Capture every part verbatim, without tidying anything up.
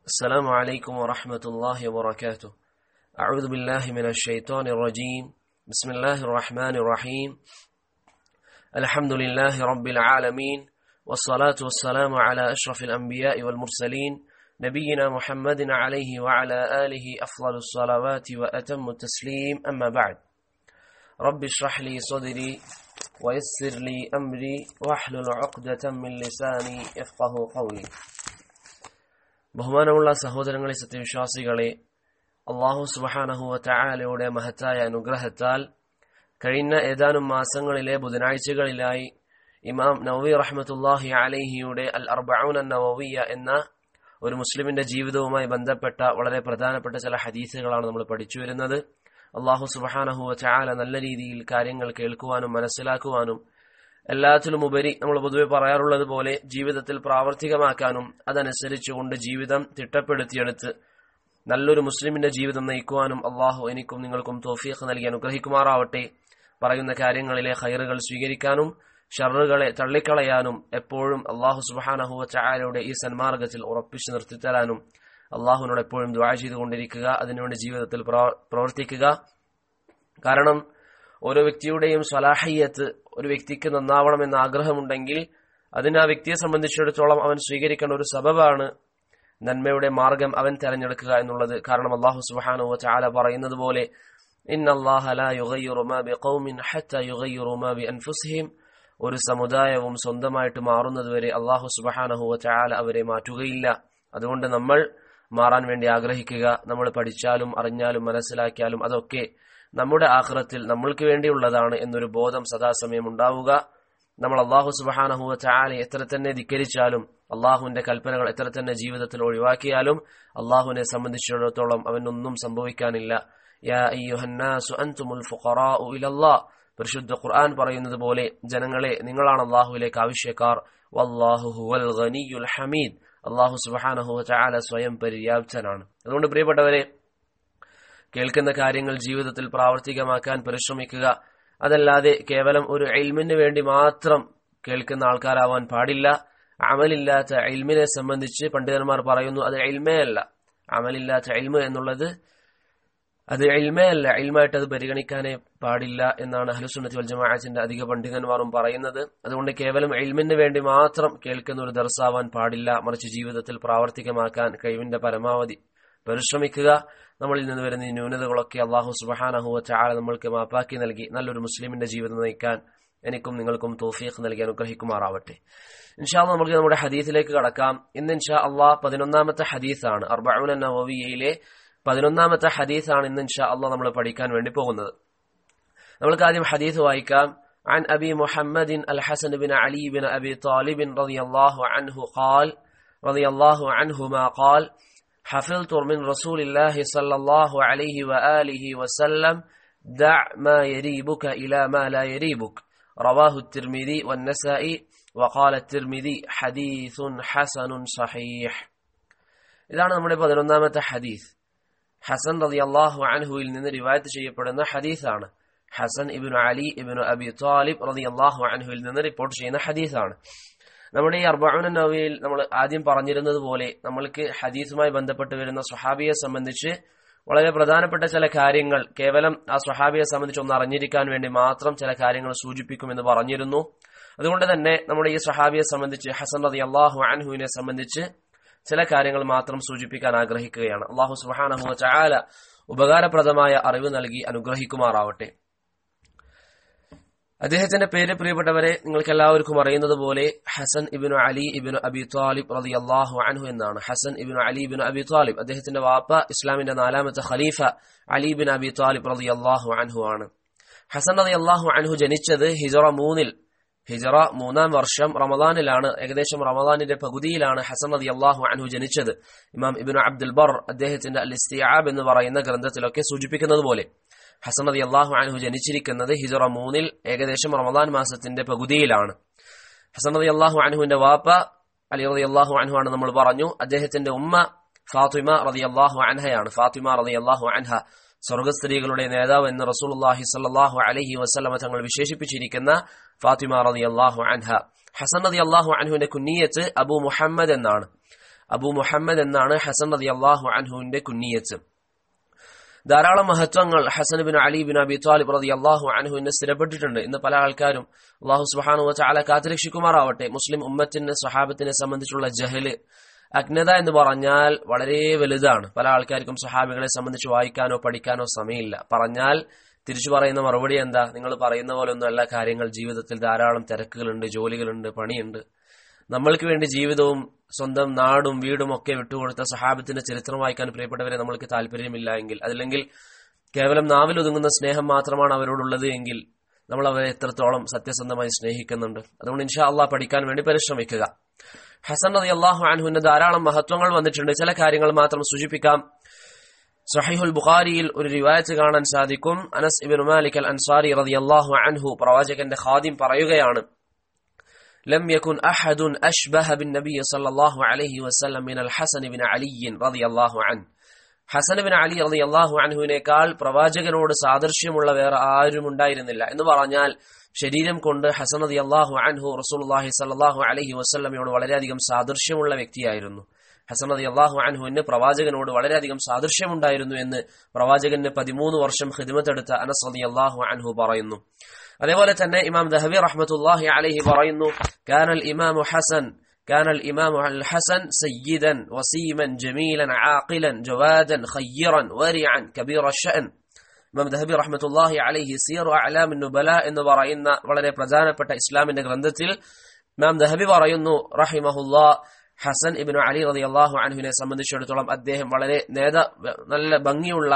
السلام عليكم ورحمة الله وبركاته. أعوذ بالله من الشيطان الرجيم. بسم الله الرحمن الرحيم. الحمد لله رب العالمين، والصلاة والسلام على أشرف الأنبياء والمرسلين نبينا محمد عليه وعلى آله أفضل الصلوات وأتم التسليم. أما بعد، رب اشرح لي صدري ويسر لي أمري واحلل عقدة من لساني يفقه قولي. ബഹുമാനമുള്ള സഹോദരങ്ങളെ, സത്യവിശ്വാസികളെ, അല്ലാഹു സുബ്ഹാനഹു വ തആലയുടെ മഹത്തായ അനുഗ്രഹത്താൽ കഴിഞ്ഞ ഏതാനും മാസങ്ങളിലെ ബുധനാഴ്ചകളിലായി ഇമാം നവവി റഹ്മത്തുള്ളാഹി അലൈഹിയുടെ അൽ അർബഊന നവവിയ്യ എന്ന ഒരു മുസ്ലിമിന്റെ ജീവിതവുമായി ബന്ധപ്പെട്ട വളരെ പ്രധാനപ്പെട്ട ചില ഹദീസുകളാണ് നമ്മൾ പഠിച്ചു വരുന്നത്. അല്ലാഹു സുബ്ഹാനഹു വ തആല നല്ല രീതിയിൽ കാര്യങ്ങൾ കേൾക്കുവാനും മനസ്സിലാക്കുവാനും എല്ലാത്തിലും ഉപരി നമ്മൾ പൊതുവെ പറയാറുള്ളത് പോലെ ജീവിതത്തിൽ പ്രാവർത്തികമാക്കാനും അതനുസരിച്ചുകൊണ്ട് ജീവിതം തിട്ടപ്പെടുത്തിയെടുത്ത് നല്ലൊരു മുസ്ലിമിന്റെ ജീവിതം നയിക്കുവാനും അള്ളാഹു എനിക്കും നിങ്ങൾക്കും തൗഫീഖ് നൽകി അനുഗ്രഹിക്കുമാറാവട്ടെ. പറയുന്ന കാര്യങ്ങളിലെ ഖൈറുകൾ സ്വീകരിക്കാനും ഷർറുകളെ തള്ളിക്കളയാനും എപ്പോഴും അള്ളാഹു സുബ്ഹാനഹു വ തആലയുടെ ഈ സന്മാർഗത്തിൽ ഉറപ്പിച്ചു നിർത്തിത്തരാനും അള്ളാഹുവിനോട് എപ്പോഴും ദുആ ചെയ്തുകൊണ്ടിരിക്കുക, അതിനുവേണ്ടി ജീവിതത്തിൽ പ്രവർത്തിക്കുക. കാരണം ഓരോ വ്യക്തിയുടെയും സ്വലാഹിയത്ത് ഒരു വ്യക്തിക്ക് നന്നാവണമെന്ന ആഗ്രഹമുണ്ടെങ്കിൽ അതിന് ആ വ്യക്തിയെ സംബന്ധിച്ചിടത്തോളം അവൻ സ്വീകരിക്കേണ്ട ഒരു സബബാണ് നന്മയുടെ മാർഗം അവൻ തെരഞ്ഞെടുക്കുക എന്നുള്ളത്. കാരണം അല്ലാഹു സുബ്ഹാനഹു വ തആല പറയുന്നത് പോലെ ഇന്നല്ലാഹ ലാ യുഗയ്യിറു മാ ബിഖൗമിൻ ഹത്താ യുഗയ്യിറു മാ ബിഅൻഫുസിഹിം, ഒരു സമുദായവും സ്വന്തമായിട്ട് മാറുന്നതുവരെ അല്ലാഹു സുബ്ഹാനഹു വ തആല അവരെ മാറ്റുകയില്ല. അതുകൊണ്ട് നമ്മൾ മാറാൻ വേണ്ടി ആഗ്രഹിക്കുക. നമ്മൾ പഠിച്ചാലും അറിഞ്ഞാലും മനസ്സിലാക്കിയാലും അതൊക്കെ നമ്മുടെ ആഖിറത്തിൽ നമ്മൾക്ക് വേണ്ടിയുള്ളതാണ് എന്നൊരു ബോധം സദാസമയം ഉണ്ടാവുക. നമ്മൾ അല്ലാഹു സുബ്ഹാനഹു വ തആലയെ എത്ര തന്നെ ധിക്കരിച്ചാലും അല്ലാഹുവിന്റെ കൽപ്പനകൾ എത്ര തന്നെ ജീവിതത്തിൽ ഒഴിവാക്കിയാലും അല്ലാഹുവിനെ സംബന്ധിച്ചിടത്തോളം അവനൊന്നും സംഭവിക്കാനില്ല. യാ അയ്യുഹന്നാസു അൻതുമുൽ ഫുഖറാഉ ഇലല്ലാഹ്, പരിശുദ്ധ ഖുർആൻ പറയുന്നത് പോലെ ജനങ്ങളെ, നിങ്ങളാണ് അല്ലാഹുവിലേക്ക് ആവശ്യക്കാർ. വല്ലാഹു ഹുവൽ ഗനിയ്യുൽ ഹമീദ്, അല്ലാഹു സുബ്ഹാനഹു വ തആല സ്വയം പര്യാപ്തനാണ്. അതുകൊണ്ട് പ്രിയപ്പെട്ടവരെ, കേൾക്കുന്ന കാര്യങ്ങൾ ജീവിതത്തിൽ പ്രാവർത്തികമാക്കാൻ പരിശ്രമിക്കുക. അതല്ലാതെ കേവലം ഒരു ഇൽമിന് വേണ്ടി മാത്രം കേൾക്കുന്ന ആൾക്കാരാവാൻ പാടില്ല. അമലില്ലാത്ത ഇൽമിനെ സംബന്ധിച്ച് പണ്ഡിതന്മാർ പറയുന്നു, അത് ഇൽമേ അല്ല. അമലില്ലാത്ത ഇൽമ് എന്നുള്ളത് അത് ഇൽമേ അല്ല, ഇൽമായിട്ട് അത് പരിഗണിക്കാനേ പാടില്ല എന്നാണ് അഹ്ലുസുന്നത്തി വൽ ജമാഅത്തിന്റെ അധിക പണ്ഡിതന്മാരും പറയുന്നത്. അതുകൊണ്ട് കേവലം ഇൽമിന് വേണ്ടി മാത്രം കേൾക്കുന്ന ഒരു ദർസാവാൻ പാടില്ല. മറിച്ച് ജീവിതത്തിൽ പ്രാവർത്തികമാക്കാൻ കഴിവിന്റെ പരമാവധി പരിശ്രമിക്കുക. നമ്മളിൽ നിന്ന് വരുന്ന ഈ ന്യൂനതകളൊക്കെ അല്ലാഹു സുബ്ഹാനഹു വ തആല നമ്മൾക്ക് മാപ്പാക്കി നൽകി നല്ലൊരു മുസ്ലിമിന്റെ ജീവിതം നയിക്കാൻ എനിക്കും നിങ്ങൾക്കും തൗഫീഖ് നൽകി അനുഗ്രഹിക്കുമാറാവട്ടെ. ഇൻഷാ അല്ലാഹ് നമുക്ക് നമ്മുടെ ഹദീസിലേക്ക് കടക്കാം. ഇന്ന് ഇൻഷാ അല്ലാഹ് പതിനൊന്നാമത്തെ ഹദീസാണ്. അർബഊന നവവിയയിലെ പതിനൊന്നാമത്തെ ഹദീസാണ് ഇന്ന് ഇൻഷാ അല്ലാഹ് നമ്മൾ പഠിക്കാൻ വേണ്ടി പോകുന്നത്. നമുക്ക് ആദ്യം ഹദീസ് വായിക്കാം. عن أبي محمد الحسن بن علي بن أبي طالب رضي الله عنه قال رضي الله عنهما قال حفظت من رسول الله صلى الله عليه وآله وسلم دع ما يريبك إلى ما لا يريبك رواه الترمذي والنسائي وقال الترمذي حديث حسن صحيح. ഇതാണ് നമ്മുടെ പതിനൊന്നാമത്തെ ഹദീസ്. ഹസൻ റളിയല്ലാഹു അൻഹുവിൽ നിന്ന് റിവായത്ത് ചെയ്യപ്പെടുന്ന ഹദീസാണ്. ഹസൻ ഇബ്നു അലി ഇബ്നു അബി ത്വാലിബ് റളിയല്ലാഹു അൻഹുവിൽ നിന്ന് റിപ്പോർട്ട് ചെയ്യുന്ന ഹദീസാണ്. നമ്മുടെ ഈ അർബഊന നവവിയിൽ നമ്മൾ ആദ്യം പറഞ്ഞിരുന്നത് പോലെ നമ്മൾക്ക് ഹദീസുമായി ബന്ധപ്പെട്ട് വരുന്ന സ്വഹാബിയെ സംബന്ധിച്ച് വളരെ പ്രധാനപ്പെട്ട ചില കാര്യങ്ങൾ കേവലം ആ സ്വഹാബിയെ സംബന്ധിച്ച് ഒന്ന് അറിഞ്ഞിരിക്കാൻ വേണ്ടി മാത്രം ചില കാര്യങ്ങൾ സൂചിപ്പിക്കുമെന്ന് പറഞ്ഞിരുന്നു. അതുകൊണ്ട് തന്നെ നമ്മുടെ ഈ സ്വഹാബിയെ സംബന്ധിച്ച് ഹസൻ റളിയല്ലാഹു അൻഹുവിനെ സംബന്ധിച്ച് ചില കാര്യങ്ങൾ മാത്രം സൂചിപ്പിക്കാൻ ആഗ്രഹിക്കുകയാണ്. അല്ലാഹു സുബ്ഹാനഹു വ തആല ഉപകാരപ്രദമായ അറിവ് നൽകി അനുഗ്രഹിക്കുമാറാവട്ടെ. അദ്ദേഹത്തിന്റെ പേര് പ്രിയപ്പെട്ടവരെ നിങ്ങൾക്ക് എല്ലാവർക്കും അറിയുന്നത് പോലെ ഹസൻ ഇബ്നു അലി ഇബ്നു അബി ത്വാലിബ് റളിയല്ലാഹു അൻഹു എന്നാണ്. ഹസൻ ഇബ്നു അലി ഇബ്നു അബി ത്വാലിബ്, അദ്ദേഹത്തിന്റെ വാപ്പ ഇസ്ലാമിന്റെ നാലാമത്തെ ഖലീഫ അലി ബിൻ അബി ത്വാലിബ് റളിയല്ലാഹു അൻഹു ആണ്. ഹസൻ റളിയല്ലാഹു അൻഹു ജനിച്ചത് ഹിജറ മൂന്നിൽ ഹിജറ മൂന്നാം വർഷം റമദാനിലാണ്. ഏകദേശം റമദാനിന്റെ പകുതിയിലാണ് ഹസൻ റളിയല്ലാഹു അൻഹു ജനിച്ചത്. ഇമാം ഇബ്നു അബ്ദുൽ ബർ അദ്ദേഹത്തിന്റെ അൽ ഇസ്തിആബ് എന്ന് പറയുന്ന ഗ്രന്ഥത്തിലൊക്കെ സൂചിപ്പിക്കുന്നത് പോലെ ഹസൻ റളിയല്ലാഹു അൻഹു ജനിച്ചിരിക്കുന്നത് ഹിജറ മൂന്നിൽ ഏകദേശം റമദാൻ മാസത്തിന്റെ പകുതിയിലാണ്. ഹസൻ റളിയല്ലാഹു അൻഹുവിന്റെ വാപ്പ അലി റളിയല്ലാഹു അൻഹു ആണ് നമ്മൾ പറഞ്ഞു. അദ്ദേഹത്തിന്റെ ഉമ്മ ഫാത്തിമ റളിയല്ലാഹു അൻഹയാണ്. ഫാത്തിമ റളിയല്ലാഹു അൻഹ സ്വർഗസ്ത്രീകളുടെ നേതാവ് എന്ന് റസൂലുള്ളാഹി സ്വല്ലല്ലാഹു അലൈഹി വസല്ലമ തങ്ങൾ വിശേഷിപ്പിച്ചിരിക്കുന്ന ഫാത്തിമ റളിയല്ലാഹു അൻഹ. ഹസൻ റളിയല്ലാഹു അൻഹുവിന്റെ കുനിയത്ത് അബു മുഹമ്മദ് എന്നാണ്. അബു മുഹമ്മദ് എന്നാണ് ഹസൻ റളിയല്ലാഹു അൻഹുവിന്റെ കുനിയത്ത്. ധാരാളം മഹത്വങ്ങൾ Hasan bin Ali bin Abi Talib റളിയല്ലാഹു അൻഹുവിന് സ്ഥിരപ്പെട്ടിട്ടുണ്ട്. ഇന്ന് പല ആൾക്കാരും അല്ലാഹു സുബ്ഹാനഹു വ തആല കാത്തുരക്ഷിക്കുമാറാവട്ടെ, മുസ്ലിം ഉമ്മത്തിന് സ്വഹാബത്തിനെ സംബന്ധിച്ചുള്ള ജഹല്, അജ്ഞത എന്ന് പറഞ്ഞാൽ വളരെ വലുതാണ്. പല ആൾക്കാർക്കും സ്വഹാബികളെ സംബന്ധിച്ച് വായിക്കാനോ പഠിക്കാനോ സമയമില്ല. പറഞ്ഞാൽ തിരിച്ചു പറയുന്ന മറുപടി എന്താ? നിങ്ങൾ പറയുന്ന പോലെ ഒന്നും അല്ല കാര്യങ്ങൾ. ജീവിതത്തിൽ ധാരാളം തിരക്കുകളുണ്ട്, ജോലികളുണ്ട്, പണിയുണ്ട്. നമ്മൾക്ക് വേണ്ടി ജീവിതവും സ്വന്തം നാടും വീടും ഒക്കെ വിട്ടുകൊടുത്ത സഹാബത്തിന്റെ ചരിത്രം വായിക്കാൻ പ്രിയപ്പെട്ടവരെ നമ്മൾക്ക് താല്പര്യമില്ല എങ്കിൽ, അതല്ലെങ്കിൽ കേവലം നാവിലൊതുങ്ങുന്ന സ്നേഹം മാത്രമാണ് അവരോടുള്ളത് എങ്കിൽ നമ്മൾ അവരെ എത്രത്തോളം സത്യസന്ധമായി സ്നേഹിക്കുന്നുണ്ട്. അതുകൊണ്ട് ഇൻഷാ അള്ളാഹ് പഠിക്കാൻ വേണ്ടി പരിശ്രമിക്കുക. ഹസൻ റളിയല്ലാഹു അൻഹുവിന്റെ ധാരാളം മഹത്വങ്ങൾ വന്നിട്ടുണ്ട്. ചില കാര്യങ്ങൾ മാത്രം സൂചിപ്പിക്കാം. സഹീഹുൽ ബുഖാരിയിൽ ഒരു റിവായത്ത് കാണാൻ സാധിക്കും. അനസ് ഇബ്നു മാലിക് അൽ അൻസാരി റളിയല്ലാഹു അൻഹു പ്രവാചകന്റെ ഖാദിം പറയുകയാണ്, ലം യകുൻ അഹദുൻ അശ്ബഹ ബിൻ നബി സല്ലല്ലാഹു അലൈഹി വസല്ലം മിനൽ ഹസൻ ബിൻ അലി റളിയല്ലാഹു അൻഹു. ഹസൻ ബിൻ അലി റളിയല്ലാഹു അൻഹുവിനേക്കാൾ പ്രവാചകനോട് സാദൃശ്യമുള്ള വേറെ ആരും ഉണ്ടായിരുന്നില്ല എന്ന് പറഞ്ഞാൽ ശരീരം കൊണ്ട് ഹസൻ റളിയല്ലാഹു അൻഹു റസൂലുള്ളാഹി സ്വല്ലല്ലാഹു അലൈഹി വസല്ലമയോട് വളരെയധികം സാദൃശ്യമുള്ള വ്യക്തിയായിരുന്നു. ഹസൻ റളിയല്ലാഹു അൻഹുവിന് പ്രവാചകനോട് വളരെയധികം സാദൃശ്യമുണ്ടായിരുന്നു എന്ന് പ്രവാചകന് പതിമൂന്ന് വർഷം ഖിദ്മത്ത് എടുത്ത അനസ് റളിയല്ലാഹു അൻഹു പറയുന്നു. അതേപോലെ തന്നെ ഇമാം ദഹബി റഹ്മത്തുള്ളാഹി അലൈഹി പറയുന്നു, കാനൽ ഇമാമു ഹസൻ കാനൽ ഇമാമു അൽ ഹസൻ സയ്യിദൻ വസീമൻ ജമീലൻ ആഖിലൻ ജവാദൻ ഖയ്യിറൻ വരിഅൻ കബീറ അശ്ശഅൻ. ഇമാം ദഹബി റഹ്മത്തുള്ളാഹി അലൈഹി സിയറു അഅലാമിൻ നുബല എന്ന് പറയുന്ന വളരെ പ്രധാനപ്പെട്ട ഇസ്ലാമിന്റെ ഗ്രന്ഥത്തിൽ ഇമാം ദഹബി പറയുന്നു റഹിമഹുല്ലാഹ്, ഹസൻ ഇബ്നു അലി റളിയല്ലാഹു അൻഹുവിനെ സംബന്ധിച്ചിടത്തോളം അദ്ദേഹം വളരെ നേത നല്ല ഭംഗിയുള്ള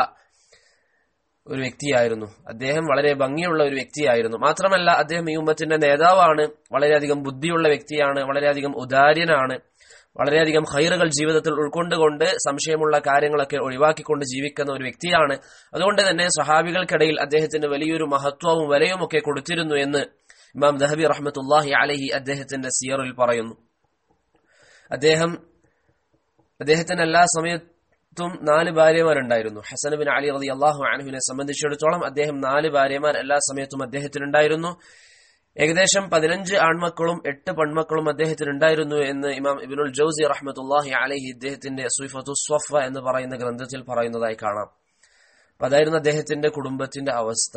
ഒരു വ്യക്തിയായിരുന്നു. അദ്ദേഹം വളരെ ഭംഗിയുള്ള ഒരു വ്യക്തിയായിരുന്നു. മാത്രമല്ല അദ്ദേഹം ഈ ഉമ്മത്തിന്റെ നേതാവാണ്. വളരെയധികം ബുദ്ധിയുള്ള വ്യക്തിയാണ്, വളരെയധികം ഉദാര്യനാണ്, വളരെയധികം ഖൈറുകൾ ജീവിതത്തിൽ ഉൾക്കൊണ്ടുകൊണ്ട് സംശയമുള്ള കാര്യങ്ങളൊക്കെ ഒഴിവാക്കിക്കൊണ്ട് ജീവിക്കുന്ന ഒരു വ്യക്തിയാണ്. അതുകൊണ്ട് തന്നെ സഹാബികൾക്കിടയിൽ അദ്ദേഹത്തിന് വലിയൊരു മഹത്വവും വിലയും ഒക്കെ കൊടുത്തിരുന്നു എന്ന് ഇമാം ദഹബി റഹ്മത്തുള്ളാഹി അലൈഹി അദ്ദേഹത്തിന്റെ സിയറിൽ പറയുന്നു. അദ്ദേഹം അദ്ദേഹത്തിന് എല്ലാ സമയത്തും നാല് ഭാര്യമാരുണ്ടായിരുന്നു. ഹസൻ ബിൻ അലി റളിയല്ലാഹു അൻഹുവിനെ സംബന്ധിച്ചിടത്തോളം അദ്ദേഹം നാല് ഭാര്യമാർ എല്ലാ സമയത്തും അദ്ദേഹത്തിനുണ്ടായിരുന്നു. ഏകദേശം പതിനഞ്ച് ആൺമക്കളും എട്ട് പെൺമക്കളും അദ്ദേഹത്തിനുണ്ടായിരുന്നു എന്ന് ഇമാം ഇബ്നുൽ ജൗസി റഹ്മത്തുള്ളാഹി അലൈഹി ഇദ്ദേഹത്തിന്റെ സുഫത്തു സ്വഫ എന്ന് പറയുന്ന ഗ്രന്ഥത്തിൽ പറയുന്നതായി കാണാം. അപ്പൊ അതായിരുന്നു അദ്ദേഹത്തിന്റെ കുടുംബത്തിന്റെ അവസ്ഥ.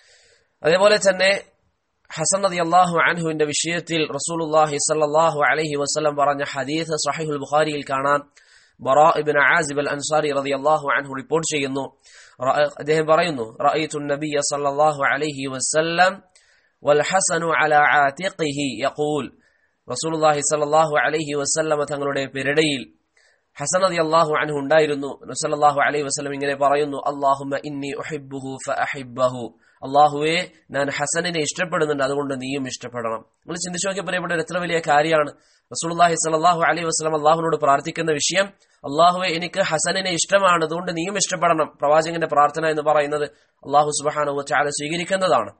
അതേപോലെ തന്നെ ഹസൻ റളിയല്ലാഹു അൻഹുവിന്റെ വിഷയത്തിൽ റസൂലുള്ളാഹി സ്വല്ലല്ലാഹു അലൈഹി വസല്ലം പറഞ്ഞ ഹദീസ് സഹീഹുൽ ബുഖാരിയിൽ കാണാം. ബറാ ഇബ്നു ആസിബ് അൽ അൻസാരി റളിയല്ലാഹു അൻഹു റിപ്പോർട്ട് ചെയ്യുന്നു, അദ്ദേഹം പറയുന്നു, റഅയ്തു നബിയ സ്വല്ലല്ലാഹു അലൈഹി വസല്ലം വൽ ഹസനു അലാ ആതിഖിഹി യഖൂൽ. റസൂലുള്ളാഹി സ്വല്ലല്ലാഹു അലൈഹി വസല്ലം തങ്ങളുടെ പെരടയിൽ ഹസൻ റളിയല്ലാഹു അൻഹു ഉണ്ടായിരുന്നു. നബി സല്ലല്ലാഹു അലൈഹി വസല്ലം ഇങ്ങനെ പറയുന്നു, അല്ലാഹുമ്മ ഇന്നി ഉഹിബ്ബുഹു ഫഅഹിബ്ബഹു. അല്ലാഹുവേ, ഞാൻ ഹസനിനെ ഇഷ്ടപ്പെടുന്നുണ്ട്, അതുകൊണ്ട് നീയും ഇഷ്ടപ്പെടണം. നിങ്ങൾ ചിന്തിച്ചു നോക്കിയ പറയപ്പെട്ട എത്ര വലിയ കാര്യമാണ്. റസൂലുള്ളാഹി സ്വല്ലല്ലാഹു അലൈഹി വസല്ലം അല്ലാഹുവിനോട് പ്രാർത്ഥിക്കുന്ന വിഷയം, അല്ലാഹുവേ എനിക്ക് ഹസനിനെ ഇഷ്ടമാണ്, അതുകൊണ്ട് നീയും ഇഷ്ടപ്പെടണം. പ്രവാചകന്റെ പ്രാർത്ഥന എന്ന് പറയുന്നത് അല്ലാഹു സുബ്ഹാനഹു വ തആല സ്വീകരിക്കുന്നതാണ്.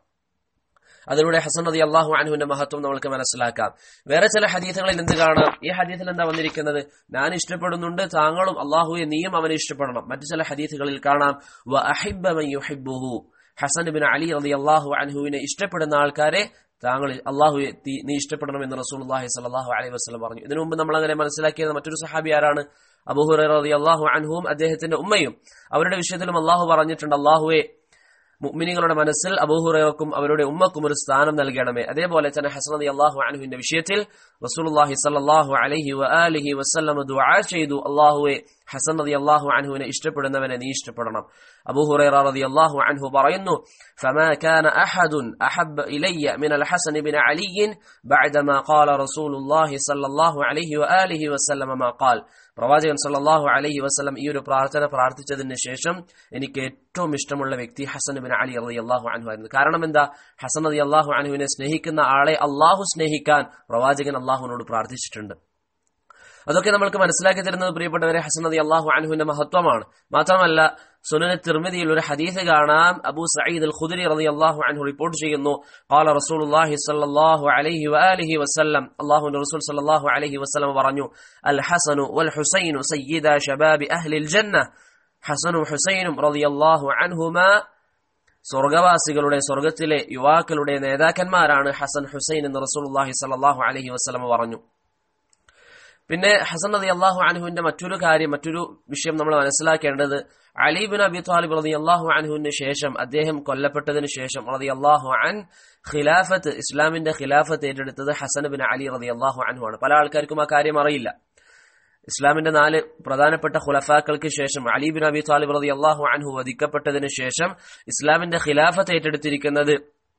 അതിലൂടെ ഹസൻ റളിയല്ലാഹു അൻഹുവിന്റെ മഹത്വം നമ്മൾക്ക് മനസ്സിലാക്കാം. വേറെ ചില ഹദീസുകളിൽ എന്ത് കാണാം? ഈ ഹദീസിൽ എന്താ വന്നിരിക്കുന്നത്? ഞാൻ ഇഷ്ടപ്പെടുന്നുണ്ട്, താങ്കളും അല്ലാഹുവെ നീയും അവനെ ഇഷ്ടപ്പെടണം. മറ്റു ചില ഹദീസുകളിൽ കാണാം, വ അഹിബ്ബ മൻ യുഹിബ്ബുഹു. ഹസൻ ഇബ്നു അലി റളിയല്ലാഹു അൻഹുവിനെ ഇഷ്ടപ്പെടുന്ന ആൾക്കാരെ താങ്കൾ അല്ലാഹുവെ നീ ഇഷ്ടപ്പെടണം എന്ന് റസൂലുള്ളാഹി സ്വല്ലല്ലാഹു അലൈഹി വസല്ലം പറഞ്ഞു. ഇതിനു മുമ്പ് നമ്മൾ അങ്ങനെ മനസ്സിലാക്കിയത് മറ്റൊരു സഹാബി ആരാണ്? അബൂ ഹുറൈറ റളിയല്ലാഹു അൻഹുവും അദ്ദേഹത്തിന്റെ ഉമ്മയും. അവരുടെ വിഷയത്തിലും അല്ലാഹു പറഞ്ഞിട്ടുണ്ട്, അല്ലാഹുവെ മുഅ്മിനീങ്ങളുടെ മനസ്സിൽ അബൂ ഹുറൈറക്കും അവരുടെ ഉമ്മക്കും ഒരു സ്ഥാനം നൽകണമേ. അതേപോലെ തന്നെ ഹസൻ റളിയല്ലാഹു അൻഹുവിന്റെ വിഷയത്തിൽ റസൂലുള്ളാഹി സ്വല്ലല്ലാഹു അലൈഹി വആലിഹി വസല്ലം ദുആ ചെയ്തു, അല്ലാഹുവേ ഹസൻ റളിയല്ലാഹു അൻഹുവിനെ ഇഷ്ടപ്പെടുന്നവനെ നീ ഇഷ്ടപ്പെടണം. അബൂ ഹുറൈറ റളിയല്ലാഹു അൻഹു പറയുന്നു, ഫമാ കാന അഹദുൻ അഹബ്ബ ഇലയ്യ മിനൽ ഹസൻ ഇബ്നു അലി ബഅദമാ ഖാല റസൂലുള്ളാഹി സ്വല്ലല്ലാഹു അലൈഹി വആലിഹി വസല്ലം മാ ഖാൽ. പ്രവാചകൻ സല്ലല്ലാഹു അലൈഹി വസല്ലം ഈ ഒരു പ്രാർത്ഥന പ്രാർത്ഥിച്ചതിന് ശേഷം എനിക്ക് ഏറ്റവും ഇഷ്ടമുള്ള വ്യക്തി ഹസൻ ഇബ്നു അലി റളിയല്ലാഹു അൻഹു ആയിരുന്നു. കാരണം എന്താ? ഹസൻ റളിയല്ലാഹു അൻഹുവിനെ സ്നേഹിക്കുന്ന ആളെ അല്ലാഹു സ്നേഹിക്കാൻ പ്രവാചകൻ അല്ലാഹുവിനോട് പ്രാർത്ഥിച്ചിട്ടുണ്ട്. അതൊക്കെ നമ്മൾക്ക് മനസ്സിലാക്കി തരുന്നത് പ്രിയപ്പെട്ടവരെ ഹസൻ റളിയല്ലാഹു അൻഹുവിന്റെ മഹത്വമാണ്. മാത്രമല്ല സുനൻ തിർമിദിയിൽ ഒരു ഹദീസ് കാണാം. അബൂ സഈദ് അൽ ഖുദരി റളിയല്ലാഹു അൻഹു റിപ്പോർട്ട് ചെയ്യുന്നു, ഖാല റസൂലുള്ളാഹി സ്വല്ലല്ലാഹു അലൈഹി വആലിഹി വസല്ലം, അല്ലാഹുവിന്റെ റസൂൽ സ്വല്ലല്ലാഹു അലൈഹി വസല്ലം പറഞ്ഞു, അൽ ഹസനു വൽ ഹുസൈനു സയ്യിദാ ശബാബി അഹ്ലിൽ ജന്ന. ഹസനും ഹുസൈനും റളിയല്ലാഹു അൻഹുമാ സ്വർഗവാസികളുടെ സ്വർഗത്തിലെ യുവാക്കളുടെ നേതാക്കന്മാരാണ് ഹസൻ ഹുസൈൻ എന്ന് റസൂലുള്ളാഹി സ്വല്ലല്ലാഹു അലൈഹി വസല്ലം പറഞ്ഞു. പിന്നെ ഹസൻ റളിയല്ലാഹു അൻഹുവിന്റെ മറ്റൊരു കാര്യം, മറ്റൊരു വിഷയം നമ്മൾ മനസ്സിലാക്കേണ്ടത്, അലി ബിൻ അബി ത്വാലിബ് റളിയല്ലാഹു അൻഹുവിന് ശേഷം, അദ്ദേഹം കൊല്ലപ്പെട്ടതിന് ശേഷം റളിയല്ലാഹു അൻ ഖിലാഫത്ത്, ഇസ്ലാമിന്റെ ഖിലാഫത്ത് ഏറ്റെടുത്തത് ഹസൻ ബിൻ അലി റളിയല്ലാഹു അൻഹു ആണ്. പല ആൾക്കാർക്കും ആ കാര്യം അറിയില്ല. ഇസ്ലാമിന്റെ നാല് പ്രധാനപ്പെട്ട ഖുലഫാക്കൾക്ക് ശേഷം അലി ബിൻ അബി ത്വാലിബ് റളിയല്ലാഹു അൻഹു വധിക്കപ്പെട്ടതിന് ശേഷം ഇസ്ലാമിന്റെ ഖിലാഫത്ത് ഏറ്റെടുത്തിരിക്കുന്നത്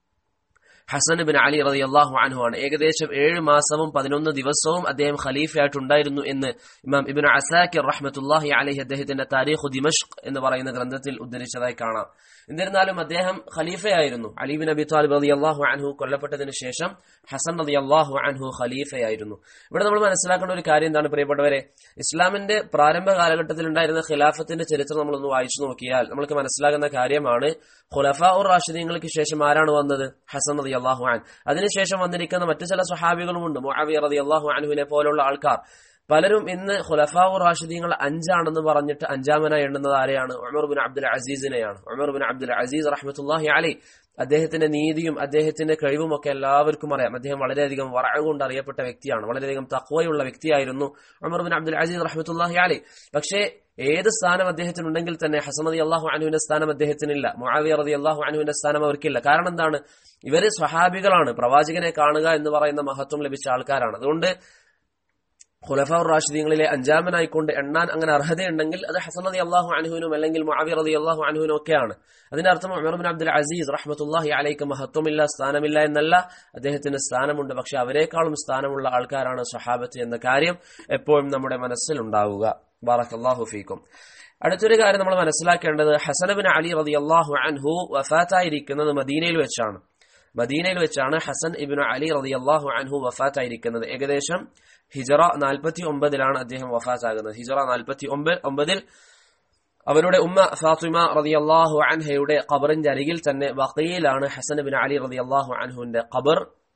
ഹസൻ ബിൻ അലി റളിയല്ലാഹു അൻഹു ആണ്. ഏകദേശം ഏഴ് മാസവും പതിനൊന്ന് ദിവസവും അദ്ദേഹം ഖലീഫയായിട്ടുണ്ടായിരുന്നു എന്ന് ഇമാം ഇബ്നു അസാകിർ റഹ്മത്തുള്ളാഹി അലൈഹി അദ്ദേഹത്തിന്റെ താരീഖു ദിമഷ്ക് എന്ന് പറയുന്ന ഗ്രന്ഥത്തിൽ ഉദ്ധരിച്ചതായി കാണാം. എന്നിരുന്നാലും അദ്ദേഹം ഖലീഫയായിരുന്നു. അലി ബിൻ അബി ത്വാലിബ് റളിയല്ലാഹു അൻഹു കൊല്ലപ്പെട്ടതിന് ശേഷം ഹസൻ റളിയല്ലാഹു അൻഹു ഖലീഫയായിരുന്നു. ഇവിടെ നമ്മൾ മനസ്സിലാക്കേണ്ട ഒരു കാര്യം എന്താണ് പ്രിയപ്പെട്ടവരെ, ഇസ്ലാമിന്റെ പ്രാരംഭ കാലഘട്ടത്തിൽ ഉണ്ടായിരുന്ന ഖിലാഫത്തിന്റെ ചരിത്രം നമ്മളൊന്ന് വായിച്ചു നോക്കിയാൽ നമുക്ക് മനസ്സിലാകുന്ന കാര്യമാണ്, ഖുലഫാ ഉർ റാഷിദീങ്ങൾക്ക് ശേഷം ആരാണ് വന്നത്? ഹസൻ റളിയല്ലാഹു അൻഹു. അതിനുശേഷം വന്നിരിക്കുന്ന മറ്റു ചില സ്വഹാബികളുമുണ്ട്, മുആവിയ റളിയല്ലാഹു അൻഹുവിനെ പോലുള്ള ആൾക്കാർ. പലരും ഇന്ന് ഖുലഫാ ഉർ റാഷിദീങ്ങൾ അഞ്ചാണെന്ന് പറഞ്ഞിട്ട് അഞ്ചാമനായി എണ്ണുന്നത് ആരെയാണ്? ഉമർ ബിൻ അബ്ദുൽ അസീസിനെയാണ്. ഉമർ ബിൻ അബ്ദുൽ അസീസ് റഹ്മത്തുള്ളാഹി അലൈഹി, അദ്ദേഹത്തിന്റെ നീതിയും അദ്ദേഹത്തിന്റെ കഴിവും ഒക്കെ എല്ലാവർക്കും അറിയാം. അദ്ദേഹം വളരെയധികം വറഅ കൊണ്ട് അറിയപ്പെട്ട വ്യക്തിയാണ്, വളരെയധികം തഖ്വയുള്ള വ്യക്തിയായിരുന്നു ഉമർ ബിൻ അബ്ദുൽ അസീസ് റഹ്മത്തുള്ളാഹി അലൈഹി. പക്ഷേ ഏത് സ്ഥാനം അദ്ദേഹത്തിനുണ്ടെങ്കിൽ തന്നെ ഹസൻ റളിയല്ലാഹു അൻഹുവിന്റെ സ്ഥാനം അദ്ദേഹത്തിനില്ല, മുആവിയ റളിയല്ലാഹു അൻഹുവിന്റെ സ്ഥാനം അവർക്കില്ല. കാരണം എന്താണ്? ഇവര് സ്വഹാബികളാണ്, പ്രവാചകനെ കാണുക എന്ന് പറയുന്ന മഹത്വം ലഭിച്ച ആൾക്കാരാണ്. അതുകൊണ്ട് ഖുലഫാ ഉർ റാഷിദീങ്ങളിലെ അഞ്ചാമനായിക്കൊണ്ട് എണ്ണാൻ അങ്ങനെ അർഹതയുണ്ടെങ്കിൽ അത് ഹസൻ റളിയല്ലാഹു അൻഹുവിനും അല്ലെങ്കിൽ മുആവിയ റളിയല്ലാഹു അൻഹുവിനും ഒക്കെയാണ്. അതിന്റെ അർത്ഥം ഉമർ ബിൻ അബ്ദുൽ അസീസ് റഹ്മത്തുള്ളാഹി അലൈഹി മഹത്വമില്ല, സ്ഥാനമില്ല എന്നല്ല, അദ്ദേഹത്തിന് സ്ഥാനമുണ്ട്. പക്ഷെ അവരെക്കാളും സ്ഥാനമുള്ള ആൾക്കാരാണ് സ്വഹാബത്ത് എന്ന കാര്യം എപ്പോഴും നമ്മുടെ മനസ്സിൽ ഉണ്ടാവുക. ബറക്കല്ലാഹു ഫീക്കും. അടുത്തൊരു കാര്യം നമ്മൾ മനസ്സിലാക്കേണ്ടത്, ഹസൻ ബിൻ അലി റളിയല്ലാഹു അൻഹു വഫാത്തായിരിക്കുന്നത് മദീനയിൽ വെച്ചാണ്. മദീനയിൽ വെച്ചാണ് ഹസൻ ഇബ്നു അലി റളിയല്ലാഹു അൻഹു വഫാത്തായിരിക്കുന്നത്. ഏകദേശം ഹിജറ നാൽപ്പത്തി ഒമ്പതിലാണ് അദ്ദേഹം വഫാത്താകുന്നത്. ഹിജറ നാൽപ്പത്തി ഒമ്പതിൽ അവരുടെ ഉമ്മ ഫാത്തിമ റളിയല്ലാഹു അൻഹയുടെ ഖബറിന്റെ അരികിൽ തന്നെ ബഖീയിലാണ് ഹസൻ ഇബ്നു അലി റളിയല്ലാഹു അൻഹുവിന്റെ ഖബർ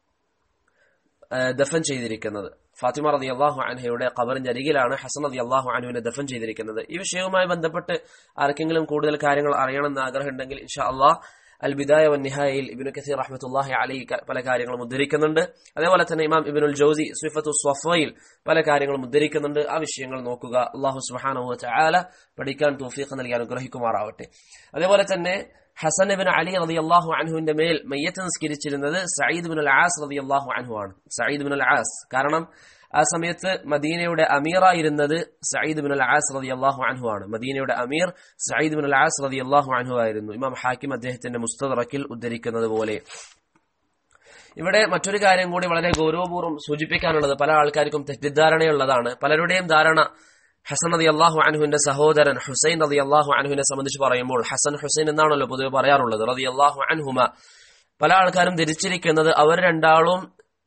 ദഫൻ ചെയ്തിരിക്കുന്നത്. ഫാത്തിമ റളിയല്ലാഹു അൻഹയുടെ ഖബറിന്റെ അരികിലാണ് ഹസൻ റളിയല്ലാഹു അൻഹുവിനെ ദഫൻ ചെയ്തിരിക്കുന്നത്. ഈ വിഷയവുമായി ബന്ധപ്പെട്ട് ആർക്കെങ്കിലും കൂടുതൽ കാര്യങ്ങൾ അറിയണമെന്ന് ആഗ്രഹമുണ്ടെങ്കിൽ ഇൻഷാ അല്ലാഹ് അൽ ബിദായ വൻ നിഹായയിൽ ഇബ്നു കസീർ റഹ്മത്തുള്ളാഹി അലൈഹി പല കാര്യങ്ങളും ഉദ്ധരിക്കുന്നുണ്ട്. അതേപോലെ തന്നെ ഇമാം ഇബ്നുൽ ജൗസി സിഫത്തു സ്വഫയിൽ പല കാര്യങ്ങളും ഉദ്ധരിക്കുന്നുണ്ട്. ആ വിഷയങ്ങൾ നോക്കുക. അല്ലാഹു സുബ്ഹാനഹു വ തആല പഠിക്കാൻ തൗഫീഖ് നൽകി അനുഗ്രഹിക്കുമാറാവട്ടെ. അതേപോലെ തന്നെ ഹസൻ ഇബ്നു അലി റളിയല്ലാഹു അൻഹുവിന്റെ മേൽ മയ്യത്ത് നിസ്കരിച്ചിരുന്നത് സഈദ് ഇബ്നുൽ ആസ് റളിയല്ലാഹു അൻഹു ആണ്. സഈദ് ഇബ്നുൽ ആസ്, കാരണം ആ സമയത്ത് മദീനയുടെ അമീറായിരുന്നത് സഈദ് ഇബ്നുൽ ആസ് റളിയല്ലാഹു അൻഹു ആണ്. മദീനയുടെ അമീർ സഈദ് ഇബ്നുൽ ആസ് റളിയല്ലാഹു അൻഹു ആയിരുന്നു. ഇമാം ഹാക്കിം അദ്ദേഹത്തിന്റെ മുസ്തദറക്കിൽ ഉദ്ധരിക്കുന്നത് പോലെ. ഇവിടെ മറ്റൊരു കാര്യം കൂടി വളരെ ഗൗരവപൂർവ്വം സൂചിപ്പിക്കാനുള്ളത്, പല ആൾക്കാർക്കും തെറ്റിദ്ധാരണയുള്ളതാണ്. പലരുടെയും ധാരണ ഹസൻ റളിയല്ലാഹു അൻഹുവിന്റെ സഹോദരൻ ഹുസൈൻ റളിയല്ലാഹു അൻഹുവിനെ സംബന്ധിച്ച് പറയുമ്പോൾ ഹസൻ ഹുസൈൻ എന്നാണല്ലോ പൊതുവെ പറയാറുള്ളത്, റളിയല്ലാഹു അൻഹുമ. പല ആൾക്കാരും ധരിച്ചിരിക്കുന്നത് അവർ രണ്ടാളും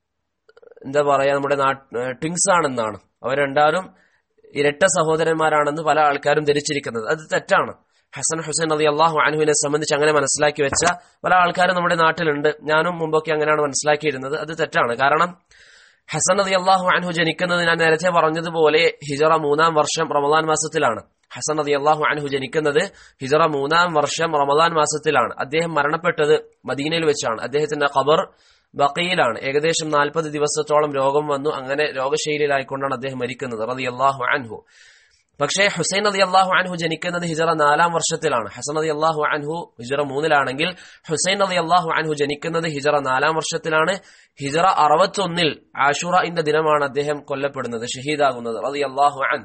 എന്താ പറയാ നമ്മുടെ ട്വിങ്സ് ആണെന്നാണ്. അവർ രണ്ടാളും ഇരട്ട സഹോദരന്മാരാണെന്ന് പല ആൾക്കാരും ധരിച്ചിരിക്കുന്നത്. അത് തെറ്റാണ്. ഹസൻ ഹുസൈൻ റളിയല്ലാഹു അൻഹുവിനെ സംബന്ധിച്ച് അങ്ങനെ മനസ്സിലാക്കി വെച്ച പല ആൾക്കാരും നമ്മുടെ നാട്ടിലുണ്ട്. ഞാനും മുമ്പൊക്കെ അങ്ങനെയാണ് മനസ്സിലാക്കിയിരുന്നത്. അത് തെറ്റാണ്. കാരണം ഹസൻ റളിയല്ലാഹു അൻഹു ജനിക്കുന്നത് ഞാൻ നേരത്തെ പറഞ്ഞതുപോലെ ഹിജറ മൂന്നാം വർഷം റമദാൻ മാസത്തിലാണ്. ഹസൻ റളിയല്ലാഹു അൻഹു ജനിക്കുന്നത് ഹിജറ മൂന്നാം വർഷം റമദാൻ മാസത്തിലാണ്. അദ്ദേഹം മരണപ്പെട്ടത് മദീനയിൽ വെച്ചാണ്. അദ്ദേഹത്തിന്റെ ഖബർ ബഖീയിലാണ്. ഏകദേശം നാൽപ്പത് ദിവസത്തോളം രോഗം വന്നു. അങ്ങനെ രോഗശൈലിയിലായിക്കൊണ്ടാണ് അദ്ദേഹം മരിക്കുന്നത് റളിയല്ലാഹു അൻഹു. പക്ഷേ ഹുസൈൻ റളിയല്ലാഹു അൻഹു ജനിക്കുന്നത് ഹിജറ നാലാം വർഷത്തിലാണ്. ഹസൻ റളിയല്ലാഹു അൻഹു ഹിജറ മൂന്നിലാണെങ്കിൽ ഹുസൈൻ റളിയല്ലാഹു അൻഹു ജനിക്കുന്നത് ഹിജറ നാലാം വർഷത്തിലാണ്. ഹിജറ അറുപത്തൊന്നിൽ ആശുറയുടെ ദിനമാണ് അദ്ദേഹം കൊല്ലപ്പെടുന്നത്, ഷഹീദാകുന്നത് റളിയല്ലാഹു അൻഹു.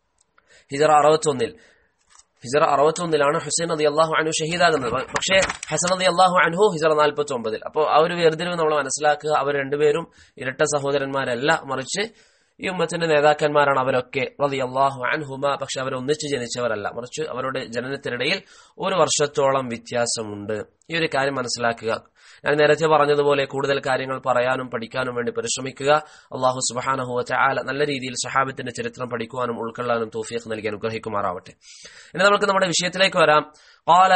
ഹിജറ അറുപത്തൊന്നിൽ ഹിജറ അറുപത്തൊന്നിലാണ് ഹുസൈൻ റളിയല്ലാഹു അൻഹു ഷഹീദാകുന്നത്. പക്ഷേ ഹസൻ റളിയല്ലാഹു അൻഹു ഹിജറ നാൽപ്പത്തി ഒമ്പതിൽ. അപ്പോൾ ആ ഒരു വേർതിരിവ് നമ്മൾ മനസ്സിലാക്കുക. അവർ രണ്ടുപേരും ഇരട്ട സഹോദരന്മാരല്ല, മറിച്ച് ഈ ഉമ്മത്തിന്റെ നേതാക്കന്മാരാണ് അവരൊക്കെ റളിയല്ലാഹു അൻഹുമ. പക്ഷെ അവർ ഒന്നിച്ച് ജനിച്ചവരല്ല, മറിച്ച് അവരുടെ ജനനത്തിനിടയിൽ ഒരു വർഷത്തോളം വ്യത്യാസമുണ്ട്. ഈ ഒരു കാര്യം മനസ്സിലാക്കുക. ഞാൻ നേരത്തെ പറഞ്ഞതുപോലെ കൂടുതൽ കാര്യങ്ങൾ പറയാനും പഠിക്കാനും വേണ്ടി പരിശ്രമിക്കുക. അല്ലാഹു സുബ്ഹാനഹു വ തആല നല്ല രീതിയിൽ സ്വഹാബത്തിന്റെ ചരിത്രം പഠിക്കുവാനും ഉൾക്കൊള്ളാനും തൗഫീഖ് നൽകി അനുഗ്രഹിക്കുമാറാവട്ടെ. ഇനി നമുക്ക് നമ്മുടെ വിഷയത്തിലേക്ക് വരാം. ഖാല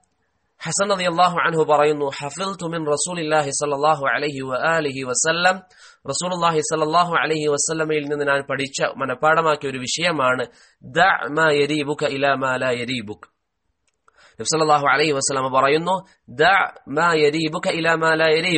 ഹസൻ റളിയല്ലാഹു അൻഹു പറയുന്നു, ഹഫിൽതു മിൻ റസൂലില്ലാഹി സ്വല്ലല്ലാഹു അലൈഹി വആലിഹി വസല്ലം, റസൂലുള്ളാഹി സ്വല്ലല്ലാഹു അലൈഹി വസല്ലമയിൽ നിന്ന് ഞാൻ പഠിച്ച മനഃപ്പാഠമാക്കിയ ഒരു വിഷയമാണ് ദഅ മാ യരീബുക ഇലാ മാ ലാ യരീബുക. നബി സല്ലല്ലാഹു അലൈഹി വസല്ലം പറയുന്നു, ദഅ മാ യരീബുക ഇലാ മാ ലാ യരീബുക,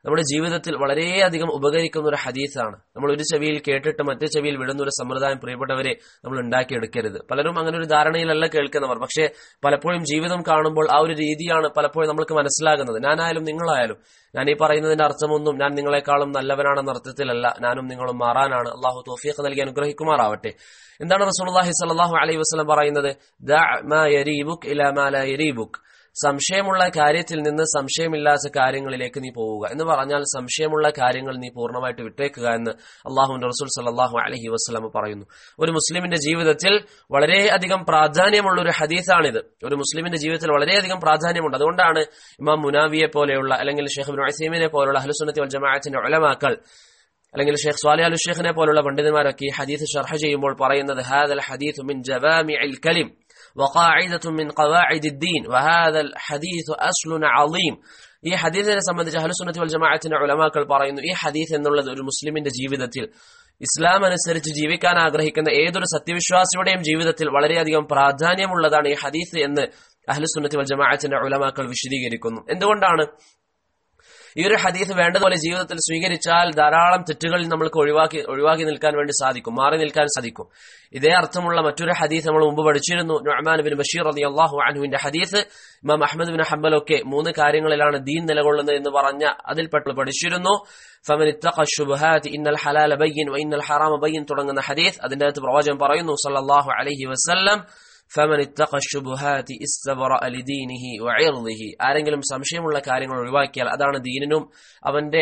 നമ്മുടെ ജീവിതത്തിൽ വളരെയധികം ഉപകരിക്കുന്ന ഒരു ഹദീസാണ്. നമ്മൾ ഒരു ചെവിയിൽ കേട്ടിട്ട് മറ്റു ചെവിയിൽ വിടുന്ന ഒരു സമ്പ്രദായം പ്രിയപ്പെട്ടവരെ നമ്മൾ ഉണ്ടാക്കിയെടുക്കരുത്. പലരും അങ്ങനെ ഒരു ധാരണയിലല്ല കേൾക്കുന്നവർ. പക്ഷേ പലപ്പോഴും ജീവിതം കാണുമ്പോൾ ആ ഒരു രീതിയാണ് പലപ്പോഴും നമ്മൾക്ക് മനസ്സിലാകുന്നത്. ഞാനായാലും നിങ്ങളായാലും ഞാൻ ഈ പറയുന്നതിന്റെ അർത്ഥമൊന്നും ഞാൻ നിങ്ങളെക്കാളും നല്ലവനാണെന്ന അർത്ഥത്തിലല്ല. ഞാനും നിങ്ങളും മാറാനാണ്. അള്ളാഹു തൗഫീഖ് നൽകി അനുഗ്രഹിക്കുമാറാവട്ടെ. എന്താണ് റസൂലുള്ളാഹി സ്വല്ലല്ലാഹു അലൈഹി വസല്ലം പറയുന്നത്? ദഅ മാ യരീബുക് ഇലാ മാ ലാ യരീബുക്. സംശയമുള്ള കാര്യത്തിൽ നിന്ന് സംശയമില്ലാത്ത കാര്യങ്ങളിലേക്ക് നീ പോവുക എന്ന് പറഞ്ഞാൽ സംശയമുള്ള കാര്യങ്ങൾ നീ പൂർണ്ണമായിട്ട് വിട്ടേക്കുക എന്ന് അള്ളാഹുവിന്റെ റസൂൽ സല്ലല്ലാഹു അലൈഹി വസല്ലം പറയുന്നു. ഒരു മുസ്ലിമിന്റെ ജീവിതത്തിൽ വളരെയധികം പ്രാധാന്യമുള്ള ഒരു ഹദീസാണിത്. ഒരു മുസ്ലിമിന്റെ ജീവിതത്തിൽ വളരെയധികം പ്രാധാന്യമുണ്ട്. അതുകൊണ്ടാണ് ഇമാം മുനാവിയെ പോലെയുള്ള അല്ലെങ്കിൽ ഷെയ്ഖ് ഇബ്നു ഉസൈമീനെ പോലുള്ള അഹ്ലുസ് സുന്നത്തി വൽ ജമാഅത്തിന്റെ ഉലമാക്കൾ അല്ലെങ്കിൽ ഷെയ്ഖ് സ്വാലിഹ് അൽ ഷെയ്ഖിനെ പോലുള്ള പണ്ഡിതന്മാരൊക്കെ ഈ ഹദീസ് ശർഹ് ചെയ്യുമ്പോൾ പറയുന്നത് ഹാദൽ ഹദീസ് മിൻ ജവാമിഇൽ കലിം വഖാഇദത്തുൻ മിൻ ഖവാഇദിദ് ദീൻ വഹാദൽ ഹദീസ് അസ്ലുൻ അളീം. ഈ ഹദീസിനെ സംബന്ധിച്ച് അഹ്ലുസ് സുന്നത്തി വൽ ജമാഅത്തിന്റെ ഉലമാക്കൾ പറയുന്നു, ഈ ഹദീസ് എന്നുള്ളത് ഒരു മുസ്ലിമിന്റെ ജീവിതത്തിൽ ഇസ്ലാം അനുസരിച്ച് ജീവിക്കാൻ ആഗ്രഹിക്കുന്ന ഏതൊരു സത്യവിശ്വാസിയുടെയും ജീവിതത്തിൽ വളരെയധികം പ്രാധാന്യമുള്ളതാണ് ഈ ഹദീസ് എന്ന് അഹ്ലുസ് സുന്നത്തി വൽ ജമാഅത്തിന്റെ ഉലമാക്കൾ വിശദീകരിക്കുന്നു. എന്തുകൊണ്ടാണ്? ഈ ഒരു ഹദീസ് വേണ്ടതുപോലെ ജീവിതത്തിൽ സ്വീകരിച്ചാൽ ധാരാളം തെറ്റുകളിൽ നമ്മൾക്ക് ഒഴിവാക്കി ഒഴിവാക്കി നിൽക്കാൻ വേണ്ടി സാധിക്കും, മാറി നിൽക്കാൻ സാധിക്കും. ഇതേ അർത്ഥമുള്ള മറ്റൊരു ഹദീസ് നമ്മൾ മുമ്പ് പഠിച്ചിരുന്നു. നുഅ്മാൻ ബിൻ ബഷീർ റളിയല്ലാഹു അൻഹുവിന്റെ ഹദീസ്. ഇമാം അഹ്മദ് ബിൻ ഹംബലൊക്കെ മൂന്ന് കാര്യങ്ങളിലാണ് ദീൻ നിലകൊള്ളുന്നത് എന്ന് പറഞ്ഞ അതിൽപ്പെട്ട് പഠിച്ചിരുന്നു. ഫമൻ ഇത്തഖ ശുബ്ഹാതി ഇന്നൽ ഹലാല ബയ്യിൻ വഇന്നൽ ഹറാമ ബയ്യിൻ തുടങ്ങുന്ന ഹദീസ്. അതിന്റെ അകത്ത് പ്രവാചകൻ പറയുന്നു സല്ലല്ലാഹു അലൈഹി വസല്ലം, ഫമൻ ഇത്തഖ ശുബ്ഹാതി ഇസ്തബറഅ ലിദീനിഹി വഇർദിഹി. ആരെങ്കിലും സംശയമുള്ള കാര്യങ്ങൾ ഒഴിവാക്കിയാൽ അതാണ് ദീനിനും അവന്റെ